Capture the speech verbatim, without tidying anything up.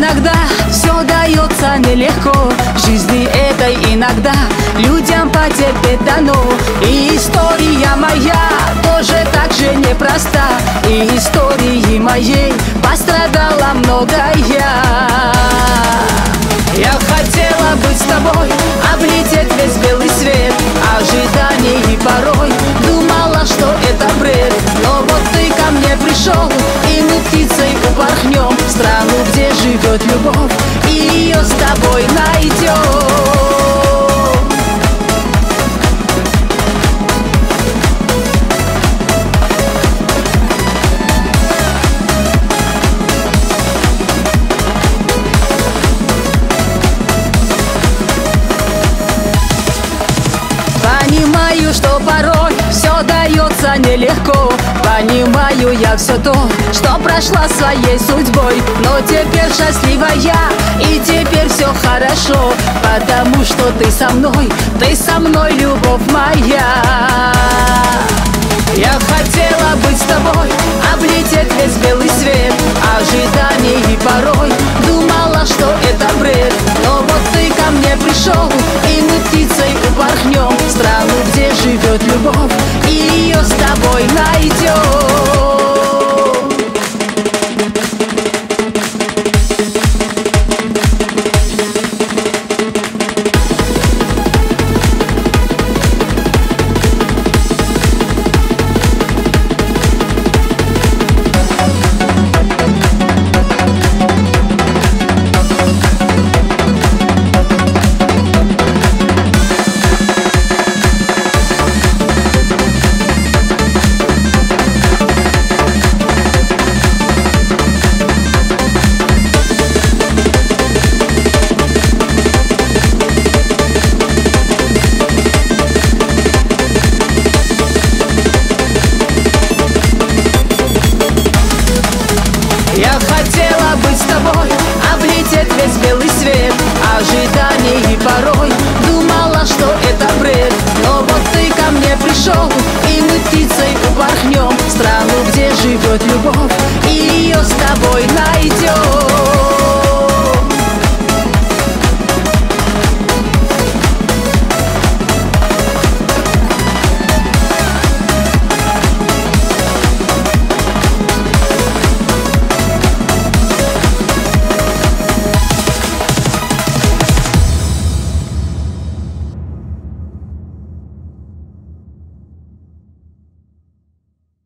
иногда все дается нелегко. В жизни этой иногда людям потерпеть дано. И история моя тоже так же непроста. И истории моей пострадала многое. Я хотела быть с тобой, облететь весь белый свет ожиданий, и порой думала, что это бред. Но вот ты ко мне пришел, и мы птицей упорхнем в страну, где живет любовь, и ее с тобой найдем. Понимаю, что порой все дается нелегко. Понимаю я все то, что прошла своей судьбой. Но теперь счастливая, и теперь все хорошо, потому что ты со мной, ты со мной, любовь моя. Я хотела быть с тобой, облететь весь белый свет ожиданий, и порой думала, что это бред. Но вот ты ко мне пришел, и мы птицей упорхнем в страну, где живет любовь, и ее с тобой найдем. Я хотела быть с тобой, облететь весь белый свет ожиданий, и порой думала, что это бред. Но вот ты ко мне пришел, и мы птицей упорхнем в страну, где живет любовь,